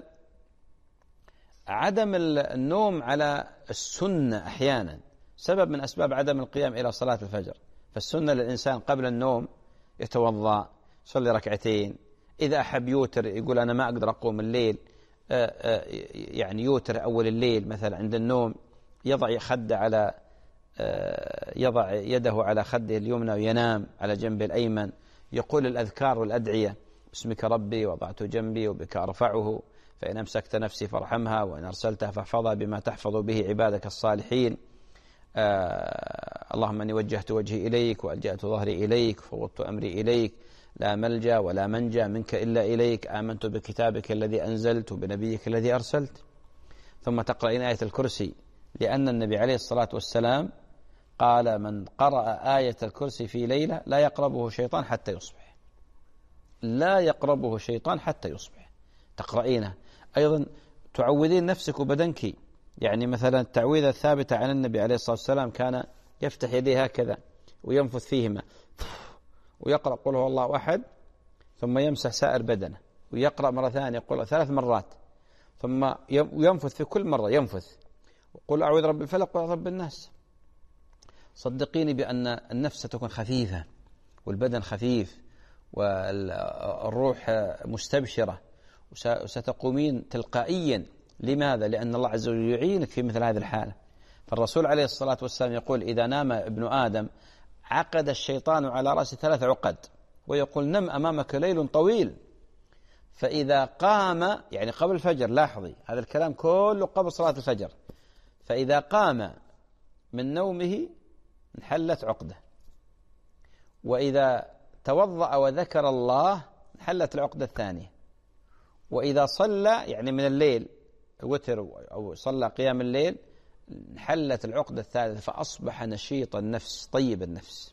Speaker 2: عدم النوم على السنة أحيانا سبب من أسباب عدم القيام إلى صلاة الفجر. فالسنة للإنسان قبل النوم يتوضأ، يصلي ركعتين، إذا أحب يوتر يقول أنا ما أقدر أقوم الليل، يعني يوتر أول الليل مثلا عند النوم، يضع خده على يضع يده على خده اليمنى وينام على جنبه الأيمن، يقول الأذكار والأدعية: باسمك ربي وضعت جنبي وبك أرفعه، فإن أمسكت نفسي فارحمها وإن أرسلتها فاحفظها بما تحفظ به عبادك الصالحين. اللهم أني وجهت وجهي إليك وألجأت ظهري إليك فوضت أمري إليك لا ملجأ ولا منجا منك إلا إليك آمنت بكتابك الذي أنزلت وبنبيك الذي أرسلت. ثم تقرأين آية الكرسي، لأن النبي عليه الصلاة والسلام قال من قرأ آية الكرسي في ليلة لا يقربه شيطان حتى يصبح، لا يقربه شيطان حتى يصبح. تقرأينه أيضا، تعودين نفسك وبدنك. يعني مثلا التعويذة الثابتة عن النبي عليه الصلاة والسلام كان يفتح يديه هكذا وينفث فيهما ويقرأ قل هو الله أحد، ثم يمسح سائر بدنه ويقرأ مرة ثانية يقول ثلاث مرات، ثم ينفث في كل مرة ينفث وقل أعوذ برب الفلق وأعوذ برب الناس. صدقيني بأن النفس ستكون خفيفة والبدن خفيف والروح مستبشرة وستقومين تلقائيا. لماذا؟ لأن الله عز وجل يعينك في مثل هذه الحالة. فالرسول عليه الصلاة والسلام يقول إذا نام ابن آدم عقد الشيطان على رأسه ثلاث عقد ويقول نم أمامك ليل طويل، فإذا قام يعني قبل الفجر، لاحظي هذا الكلام كله قبل صلاة الفجر، فإذا قام من نومه انحلت عقده، وإذا توضأ وذكر الله انحلت العقدة الثانية، وإذا صلى يعني من الليل وتر أو صلى قيام الليل انحلت العقدة الثالثة، فأصبح نشيط النفس طيب النفس.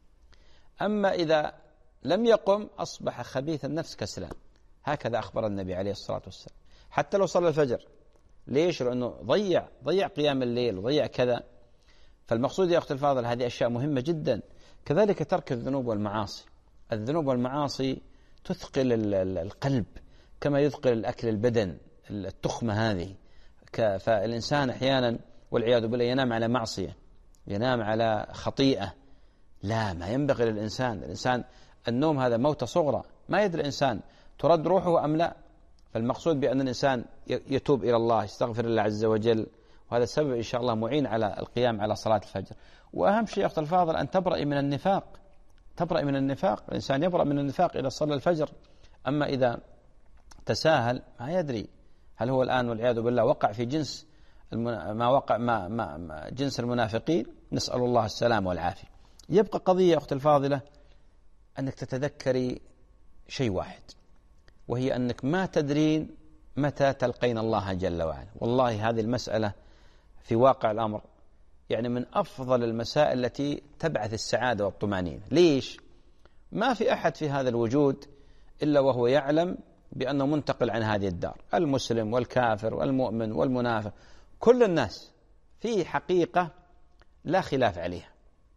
Speaker 2: أما إذا لم يقم أصبح خبيث النفس كسلان. هكذا أخبر النبي عليه الصلاة والسلام حتى لو صلى الفجر. ليش؟ لأنه ضيع ضيع قيام الليل وضيع كذا. فالمقصود يا أخت الفاضل هذه أشياء مهمة جدا. كذلك ترك الذنوب والمعاصي. الذنوب والمعاصي تثقل القلب كما يثقل الأكل البدن، التخمة هذه. فالإنسان أحيانا والعياذ بالله ينام على معصية، ينام على خطيئة. لا، ما ينبغي للإنسان. الإنسان النوم هذا موتة صغرى، ما يدري الإنسان ترد روحه أم لا. فالمقصود بأن الإنسان يتوب إلى الله، يستغفر الله عز وجل، وهذا السبب إن شاء الله معين على القيام على صلاة الفجر. وأهم شيء يا أخت الفاضل أن تبرأ من النفاق، تبرأ من النفاق. الإنسان يبرأ من النفاق إذا صلى الفجر. أما إذا تساهل ما يدري هل هو الآن والعياذ بالله وقع في جنس ما وقع ما ما جنس المنافقين. نسأل الله السلامة والعافية. يبقى قضية يا أخت الفاضلة أنك تتذكري شيء واحد، وهي أنك ما تدرين متى تلقين الله جل وعلا. والله هذه المسألة في واقع الأمر يعني من أفضل المسائل التي تبعث السعادة والطمأنينة. ليش؟ ما في أحد في هذا الوجود إلا وهو يعلم بأنه منتقل عن هذه الدار، المسلم والكافر والمؤمن والمنافق، كل الناس في حقيقة لا خلاف عليها،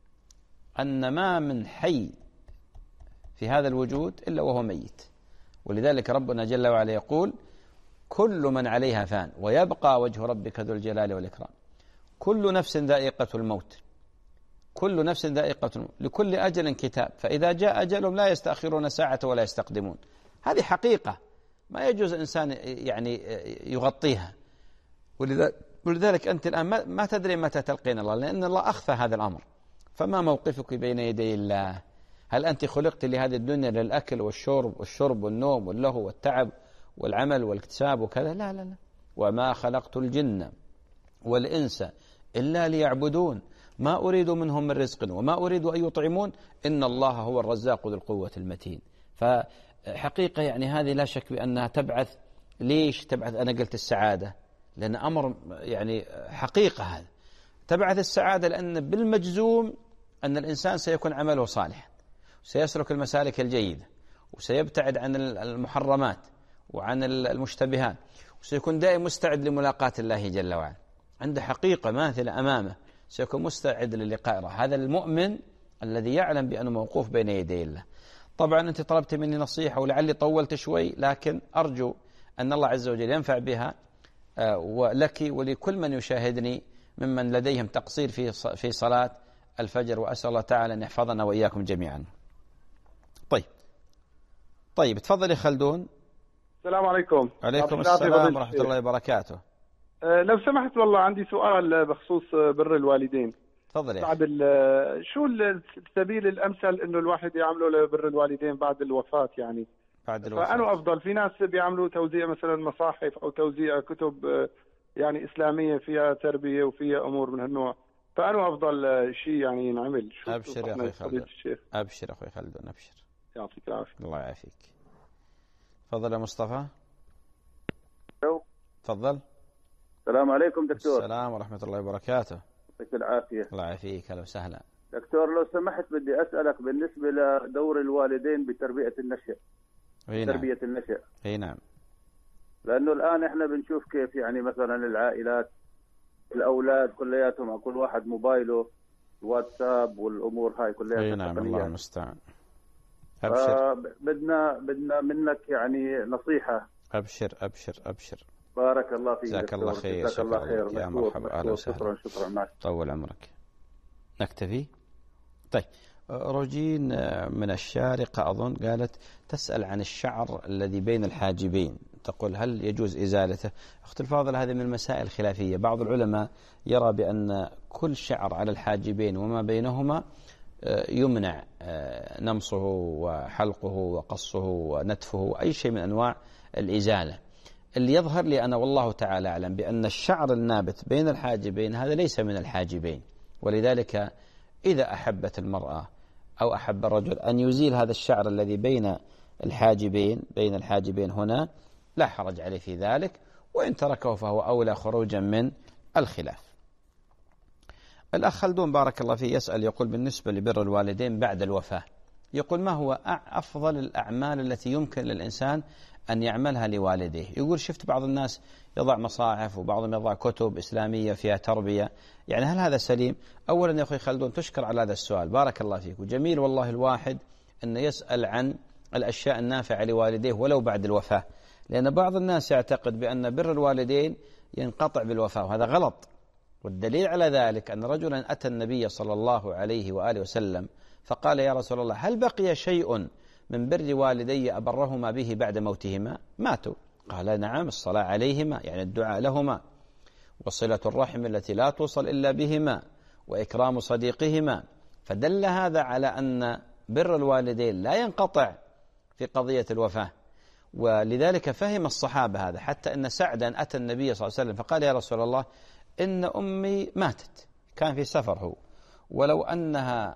Speaker 2: أن ما من حي في هذا الوجود إلا وهو ميت. ولذلك ربنا جل وعلا يقول كل من عليها فان ويبقى وجه ربك ذو الجلال والإكرام. كل نفس ذائقة الموت، كل نفس ذائقة الموت، لكل أجل كتاب، فإذا جاء أجلهم لا يستأخرون ساعة ولا يستقدمون. هذه حقيقة ما يجوز إنسان يعني يغطيها. ولذلك أنت الآن ما تدري متى تلقين الله، لأن الله أخفى هذا الأمر. فما موقفك بين يدي الله؟ هل أنت خلقت لهذه الدنيا للأكل والشرب والشرب والنوم واللهو والتعب والعمل والاكتساب وكذا؟ لا لا لا. وما خلقت الجن والإنس إلا ليعبدون ما أريد منهم من رزق وما أريد أن يطعمون إن الله هو الرزاق ذو القوة المتين. فحقيقة يعني هذه لا شك بأنها تبعث. ليش تبعث؟ أنا قلت السعادة لأن أمر يعني حقيقة، هذا تبعث السعادة لأن بالمجزوم أن الإنسان سيكون عمله صالحا، سيسلك المسالك الجيدة، وسيبتعد عن المحرمات وعن المشتبهات، وسيكون دائما مستعد لملاقاة الله جل وعلا. عنده حقيقة ماثلة أمامه، سيكون مستعد للقاء. هذا المؤمن الذي يعلم بأنه موقوف بين يدي الله. طبعا أنت طلبت مني نصيحة ولعلي طولت شوي، لكن أرجو أن الله عز وجل ينفع بها ولك ولكل من يشاهدني ممن لديهم تقصير في في صلاة الفجر، وأسأل الله تعالى أن يحفظنا وإياكم جميعا. طيب طيب تفضل يا خلدون.
Speaker 8: السلام عليكم.
Speaker 2: عليكم السلام ورحمة الله وبركاته.
Speaker 8: أه لو سمحت والله عندي سؤال بخصوص بر الوالدين.
Speaker 2: تفضل يا
Speaker 8: بعد شو السبيل الأمثل إنه الواحد يعمله لبر الوالدين بعد الوفاة يعني؟
Speaker 2: بعد الوفاة
Speaker 8: فأنا أفضل. في ناس بيعملوا توزيع مثلا مصاحف أو توزيع كتب يعني إسلامية فيها تربية وفيها أمور من هالنوع، فأنا أفضل شيء يعني ينعمل؟
Speaker 2: أبشر يا أخوي خالد، أبشر يا أخوي خالد، أبشر.
Speaker 8: يعطيك العافية.
Speaker 2: الله يعافيك. تفضل يا مصطفى.
Speaker 9: ألو.
Speaker 2: تفضل.
Speaker 9: السلام عليكم دكتور.
Speaker 2: السلام ورحمة الله وبركاته.
Speaker 9: يعطيك العافية.
Speaker 2: الله يعافيك. أهلا وسهلا
Speaker 9: دكتور، لو سمحت بدي أسألك بالنسبة لدور الوالدين بتربية النشء.
Speaker 2: نعم.
Speaker 9: تربية النشء.
Speaker 2: اي نعم.
Speaker 9: لأنه الآن إحنا بنشوف كيف يعني مثلا العائلات الأولاد كلياتهم كل واحد موبايله واتساب والأمور هاي كلها.
Speaker 2: اي نعم. الله المستعان. أبشر.
Speaker 9: بدنا بدنا منك يعني نصيحة.
Speaker 2: أبشر أبشر أبشر.
Speaker 9: بارك الله فيك.
Speaker 2: جزاك الله خير.
Speaker 9: جزاك الله خير.
Speaker 2: يا مرحبا. أهلا وسهلا.
Speaker 9: شكرا شكرا. مع
Speaker 2: طول عمرك. نكتفي. طيب روجين من الشارقة أظن قالت تسأل عن الشعر الذي بين الحاجبين، تقول هل يجوز إزالته؟ أخت الفاضل، هذه من المسائل الخلافية. بعض العلماء يرى بأن كل شعر على الحاجبين وما بينهما يمنع نمصه وحلقه وقصه ونتفه وأي شيء من أنواع الإزالة. اللي يظهر لي أنا والله تعالى أعلم بأن الشعر النابت بين الحاجبين هذا ليس من الحاجبين، ولذلك إذا أحبت المرأة أو أحب الرجل أن يزيل هذا الشعر الذي بين الحاجبين بين الحاجبين هنا لا حرج عليه في ذلك، وإن تركه فهو أولى خروجا من الخلاف. الأخ خلدون بارك الله فيه يسأل يقول بالنسبة لبر الوالدين بعد الوفاة، يقول ما هو أفضل الأعمال التي يمكن للإنسان أن يعملها لوالديه؟ يقول شفت بعض الناس يضع مصاحف وبعضهم يضع كتب إسلامية فيها تربية، يعني هل هذا سليم؟ أولا يا أخي خلدون تشكر على هذا السؤال، بارك الله فيك، وجميل والله الواحد أن يسأل عن الأشياء النافعة لوالديه ولو بعد الوفاة، لأن بعض الناس يعتقد بأن بر الوالدين ينقطع بالوفاة، وهذا غلط. والدليل على ذلك أن رجلا أتى النبي صلى الله عليه وآله وسلم فقال يا رسول الله هل بقي شيء من بر والدي أبرهما به بعد موتهما؟ ماتوا. قال نعم، الصلاة عليهما يعني الدعاء لهما، وصلة الرحم التي لا توصل إلا بهما، وإكرام صديقهما. فدل هذا على أن بر الوالدين لا ينقطع في قضية الوفاة، ولذلك فهم الصحابة هذا، حتى أن سعدا أتى النبي صلى الله عليه وسلم فقال يا رسول الله إن أمي ماتت، كان في سفر هو، ولو أنها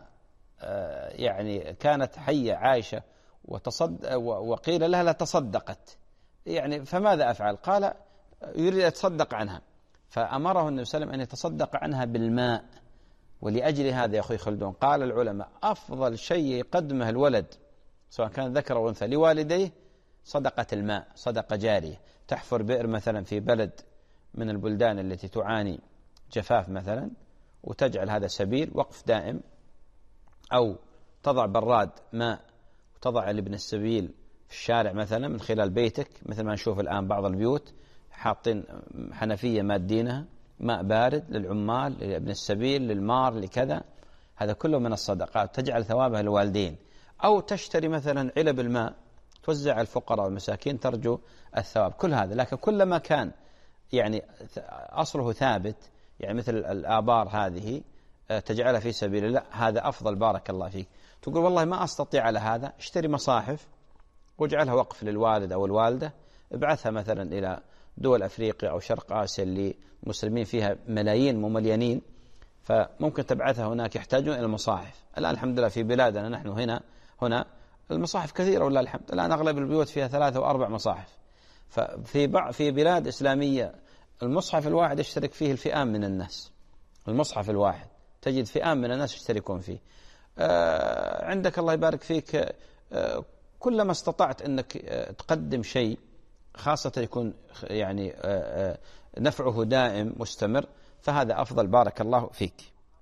Speaker 2: يعني كانت حية عايشة وتصد وقيل لها لا تصدقت، يعني فماذا أفعل؟ قال يريد أن يتصدق عنها، فأمره النبي صلى الله عليه وسلم أن يتصدق عنها بالماء. ولأجل هذا يا أخي خلدون قال العلماء أفضل شيء يقدمه الولد سواء كان ذكر أو أنثى لوالديه صدقة الماء، صدقة جارية، تحفر بئر مثلا في بلد من البلدان التي تعاني جفاف مثلا وتجعل هذا سبيل وقف دائم، أو تضع براد ماء وتضع لابن السبيل في الشارع مثلا من خلال بيتك، مثل ما نشوف الآن بعض البيوت حاطين حنفية مادينها ماء بارد للعمال لابن السبيل للمار لكذا، هذا كله من الصدقات تجعل ثوابها للوالدين. أو تشتري مثلا علب الماء توزع الفقراء والمساكين ترجو الثواب، كل هذا. لكن كلما كان يعني أصله ثابت، يعني مثل الآبار هذه تجعلها في سبيل الله، هذا أفضل بارك الله فيك. تقول والله ما أستطيع على هذا، اشتري مصاحف واجعلها وقف للوالد أو الوالدة، ابعثها مثلا إلى دول أفريقيا أو شرق آسيا للمسلمين فيها ملايين مملينين، فممكن تبعثها هناك يحتاجون إلى المصاحف. الآن الحمد لله في بلادنا نحن هنا هنا المصاحف كثيرة والله الحمد، الآن أغلب البيوت فيها ثلاثة وأربع مصاحف. ففي بعض في بلاد إسلامية المصحف الواحد يشترك فيه الفئام من الناس، المصحف الواحد تجد فئام من الناس يشتركون فيه. آه عندك الله يبارك فيك، آه كلما استطعت أنك آه تقدم شيء خاصة يكون يعني آه آه نفعه دائم مستمر، فهذا أفضل بارك الله فيك.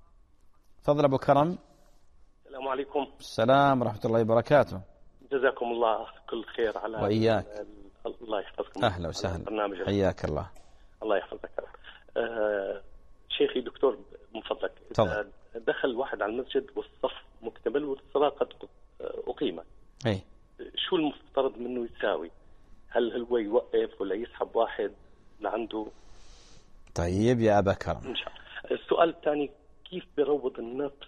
Speaker 2: فضل أبو كرم.
Speaker 10: السلام عليكم.
Speaker 2: السلام ورحمة الله وبركاته.
Speaker 10: جزاكم الله كل خير على
Speaker 2: وإياك.
Speaker 10: الله يحفظكم.
Speaker 2: أهلا وسهلا. حياك الله.
Speaker 10: الله يحفظك. آه شيخي دكتور من فضلك،
Speaker 2: طبعا.
Speaker 10: دخل واحد على المسجد والصف مكتمل والصلاة قد أقيمت،
Speaker 2: أي.
Speaker 10: شو المفترض منه يساوي؟ هل هو يوقف ولا يسحب واحد لعنده؟
Speaker 2: طيب يا أبا كرم.
Speaker 10: إن شاء الله. السؤال الثاني، كيف بيروض النفس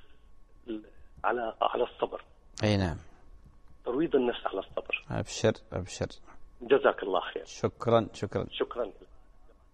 Speaker 10: على على الصبر؟
Speaker 2: أي نعم.
Speaker 10: ترويض النفس على الصبر.
Speaker 2: أبشر أبشر.
Speaker 10: جزاك الله خير.
Speaker 2: شكرا شكرا
Speaker 10: شكرا.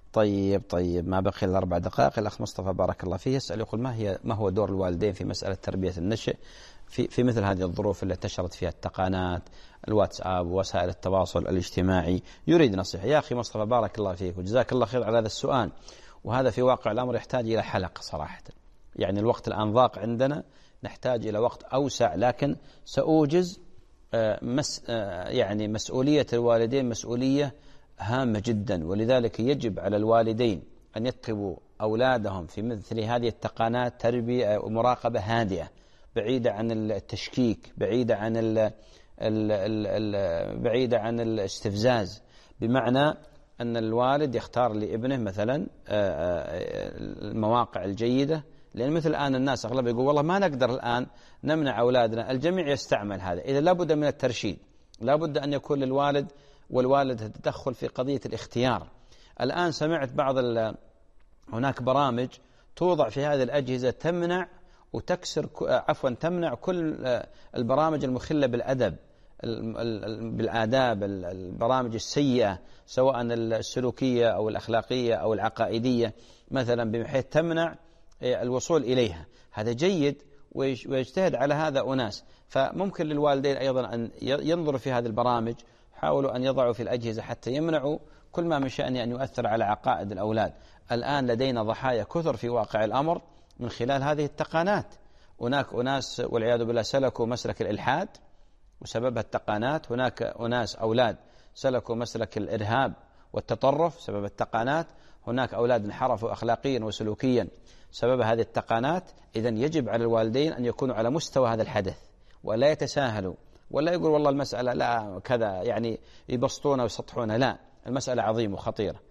Speaker 2: طيب طيب ما بقي إلا أربع دقائق. الأخ مصطفى بارك الله فيه يسأل يقول ما هي ما هو دور الوالدين في مسألة تربية النشء في في مثل هذه الظروف اللي انتشرت فيها التقانات الواتساب ووسائل التواصل الاجتماعي؟ يريد نصيحة. يا أخي مصطفى بارك الله فيك وجزاك الله خير على هذا السؤال، وهذا في واقع الأمر يحتاج إلى حلقة صراحة. يعني الوقت الآن ضاق عندنا، نحتاج إلى وقت أوسع، لكن سأوجز مس يعني مسؤولية الوالدين مسؤولية هامة جدا، ولذلك يجب على الوالدين أن يتقبوا أولادهم في مثل هذه التقانات تربية ومراقبة هادئة، بعيدة عن التشكيك، بعيدة عن ال ال ال ال بعيدة عن الاستفزاز، بمعنى أن الوالد يختار لابنه مثلا المواقع الجيدة. لأن مثل الآن الناس أغلب يقول والله ما نقدر الآن نمنع أولادنا، الجميع يستعمل هذا. إذا لابد من الترشيد، لابد أن يكون للوالد والوالد تدخل في قضية الاختيار. الآن سمعت بعض هناك برامج توضع في هذه الأجهزة تمنع وتكسر عفوا تمنع كل البرامج المخلة بالأدب بالآداب، البرامج السيئة سواء السلوكية أو الأخلاقية أو العقائدية مثلا، بحيث تمنع الوصول إليها. هذا جيد ويجتهد على هذا أناس، فممكن للوالدين أيضا أن ينظروا في هذه البرامج، حاولوا أن يضعوا في الأجهزة حتى يمنعوا كل ما من شأنه أن يؤثر على عقائد الأولاد. الآن لدينا ضحايا كثر في واقع الأمر من خلال هذه التقانات. هناك أناس والعياذ بالله سلكوا مسلك الإلحاد وسببها التقانات، هناك أناس أولاد سلكوا مسلك الإرهاب والتطرف سبب التقانات، هناك أولاد انحرفوا أخلاقيا وسلوكيا سبب هذه التقانات. إذن يجب على الوالدين أن يكونوا على مستوى هذا الحدث ولا يتساهلوا، ولا يقول والله المسألة لا كذا يعني يبسطون ويسطحون، لا، المسألة عظيمة وخطيرة،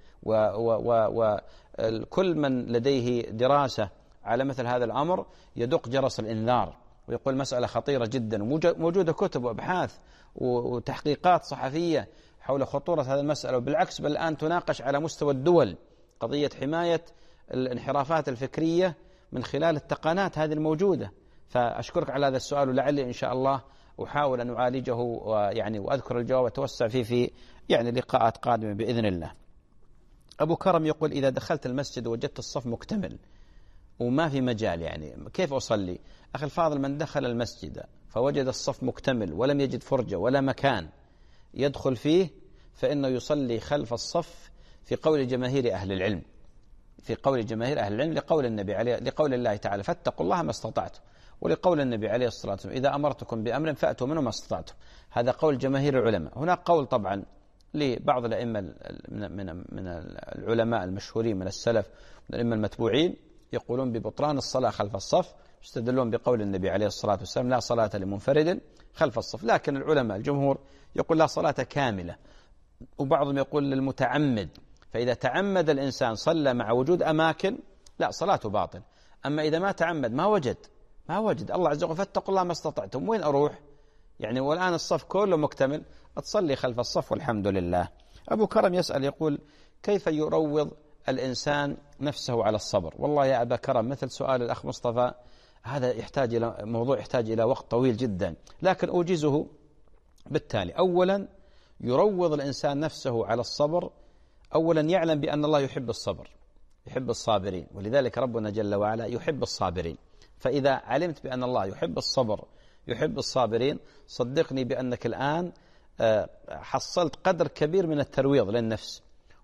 Speaker 2: وكل من لديه دراسة على مثل هذا الأمر يدق جرس الإنذار ويقول مسألة خطيرة جدا. موجودة كتب وأبحاث وتحقيقات صحفية حول خطورة هذه المسألة، وبالعكس بل الآن تناقش على مستوى الدول قضية حماية الانحرافات الفكرية من خلال التقانات هذه الموجودة. فأشكرك على هذا السؤال، ولعلي إن شاء الله أحاول أن أعالجه ويعني وأذكر الجواب وأتوسع فيه في يعني لقاءات قادمة بإذن الله. أبو كرم يقول إذا دخلت المسجد وجدت الصف مكتمل وما في مجال، يعني كيف أصلي؟ أخي الفاضل، من دخل المسجد فوجد الصف مكتمل ولم يجد فرجة ولا مكان يدخل فيه فإنه يصلي خلف الصف في قول جماهير أهل العلم، في قول جماهير أهل العلم لقول النبي عليه لقول الله تعالى فاتقوا الله ما استطعتم، ولقول النبي عليه الصلاة والسلام إذا أمرتكم بأمر فأتوا منه ما استطعتم. هذا قول جماهير العلماء. هناك قول طبعا لبعض الأئمة من من من العلماء المشهورين من السلف من الأئمة المتبوعين يقولون ببطلان الصلاة خلف الصف، يستدلون بقول النبي عليه الصلاة والسلام لا صلاة لمنفرد خلف الصف. لكن العلماء الجمهور يقول لا صلاة كاملة، وبعضهم يقول للمتعمد، فإذا تعمد الإنسان صلى مع وجود أماكن لا صلاته باطل. أما إذا ما تعمد ما وجد ما وجد الله عز وجل فاتقوا الله ما استطعتم، وين أروح يعني والآن الصف كله مكتمل، أتصلي خلف الصف والحمد لله. أبو كرم يسأل يقول كيف يروض الإنسان نفسه على الصبر؟ والله يا أبا كرم مثل سؤال الأخ مصطفى هذا يحتاج إلى موضوع يحتاج إلى وقت طويل جدا، لكن أوجزه بالتالي. أولا يروض الإنسان نفسه على الصبر، أولا يعلم بأن الله يحب الصبر، يحب الصابرين، ولذلك ربنا جل وعلا يحب الصابرين. فإذا علمت بأن الله يحب الصبر يحب الصابرين، صدقني بأنك الآن حصلت قدر كبير من الترويض للنفس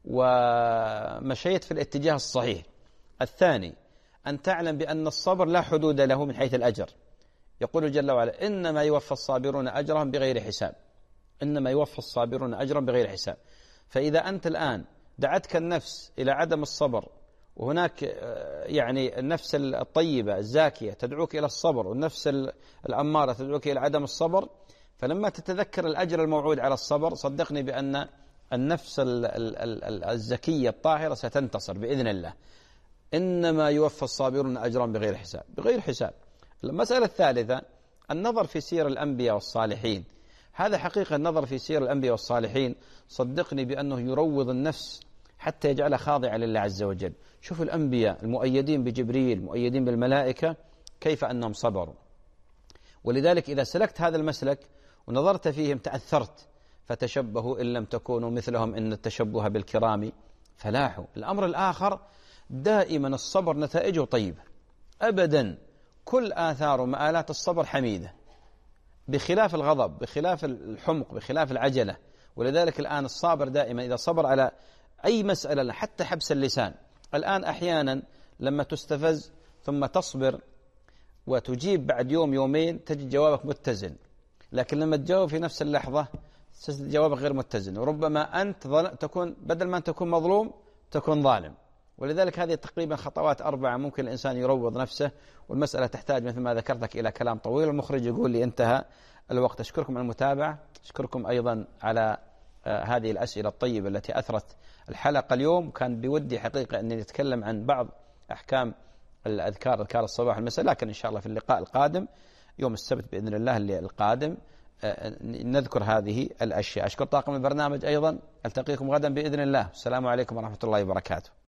Speaker 2: ومشيت في الاتجاه الصحيح. الثاني أن تعلم بأن الصبر لا حدود له من حيث الأجر. يقول جل وعلا إنما يوفى الصابرون أجرهم بغير حساب، إنما يوفى الصابرون أجرهم بغير حساب. فإذا أنت الآن دعتك النفس إلى عدم الصبر، وهناك يعني النفس الطيبة الزاكية تدعوك إلى الصبر، والنفس الأمارة تدعوك إلى عدم الصبر، فلما تتذكر الأجر الموعود على الصبر صدقني بأن النفس الزكية الطاهرة ستنتصر بإذن الله. إنما يوفى الصابرون أجرهم بغير حساب، بغير حساب. المسألة الثالثة النظر في سير الأنبياء والصالحين. هذا حقيقة النظر في سير الأنبياء والصالحين صدقني بأنه يروض النفس حتى يجعلها خاضعة لله عز وجل. شوفوا الأنبياء المؤيدين بجبريل المؤيدين بالملائكة كيف أنهم صبروا، ولذلك إذا سلكت هذا المسلك ونظرت فيهم تأثرت. فتشبهوا إن لم تكونوا مثلهم إن التشبه بالكرام فلاحوا. الأمر الآخر دائما الصبر نتائجه طيبة أبدا، كل آثار ومآلات الصبر حميدة، بخلاف الغضب، بخلاف الحمق، بخلاف العجلة. ولذلك الآن الصابر دائما إذا صبر على أي مسألة حتى حبس اللسان، الآن أحيانا لما تستفز ثم تصبر وتجيب بعد يوم يومين تجد جوابك متزن، لكن لما تجاوب في نفس اللحظة تجد جوابك غير متزن، وربما أنت تكون بدل ما أن تكون مظلوم تكون ظالم. ولذلك هذه تقريبا خطوات أربعة ممكن الإنسان يروض نفسه، والمسألة تحتاج مثل ما ذكرتك إلى كلام طويل. المخرج يقول لي انتهى الوقت. أشكركم على المتابعة، أشكركم أيضا على آه هذه الأسئلة الطيبة التي أثرت الحلقة اليوم. كان بودي حقيقة أن نتكلم عن بعض أحكام الأذكار، أذكار الصباح والمساء، لكن إن شاء الله في اللقاء القادم يوم السبت بإذن الله اللي القادم آه نذكر هذه الأشياء. أشكر طاقم البرنامج أيضا، ألتقيكم غدا بإذن الله. السلام عليكم ورحمة الله وبركاته.